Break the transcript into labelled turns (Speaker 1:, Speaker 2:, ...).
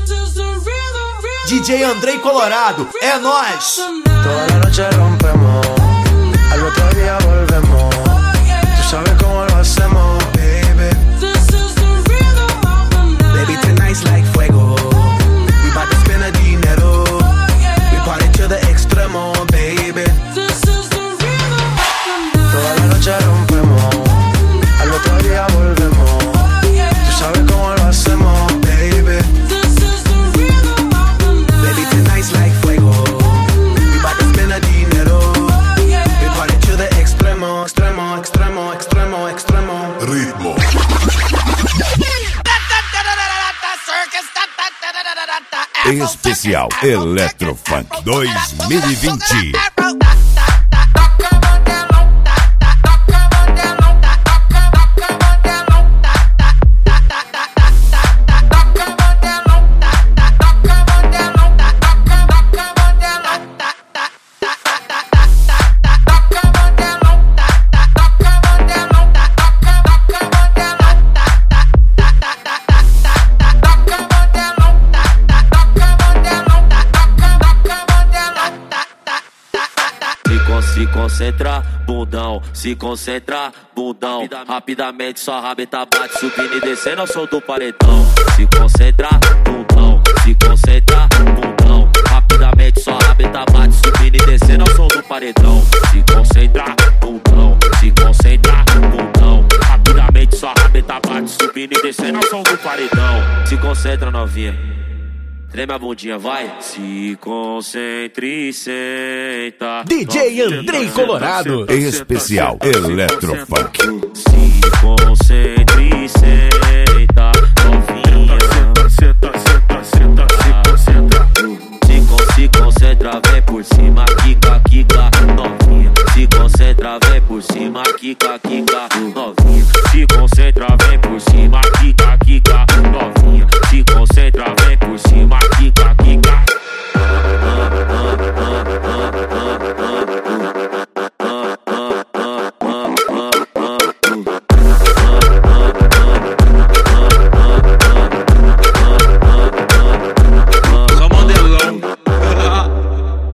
Speaker 1: DJ Andrei Colorado, é nóis!
Speaker 2: Toda la noche rompemos, al otro día volvemos. Tú sabes cómo lo hacemos, baby. Baby, tonight's like fuego. We bout to spend the dinero. We party to the extremo, baby. Toda la noche rompemos, al otro día volvemos. Tú sabes cómo lo hacemos, baby. Baby, tonight's like fuego. We bout to spend the dinero. We party to the extremo, extremo, extremo, extremo, extremo.
Speaker 3: Ritmo. Especial Electrofunk 2020.
Speaker 4: Se concentra, bundão, se concentra, bundão. Rapidamente sua rabeta bate, subindo e descendo ao som do paredão. Se concentra, bundão, se concentra, bundão. Rapidamente sua rabeta bate, subindo e descendo ao som do paredão. Se concentra, bundão, se concentra, bundão. Rapidamente sua rabeta bate, subindo e descendo ao som do paredão. Se concentra, novinha. Treme a bundinha, vai. Se concentre e senta.
Speaker 1: DJ Andrei Colorado.
Speaker 3: Especial Electrofunk.
Speaker 4: Se concentre e senta. Novinha.
Speaker 5: Senta, senta, senta, se concentra.
Speaker 4: Se concentra, vem por cima, quica, quica. Novinha. Se concentra, vem por cima, quica, quica.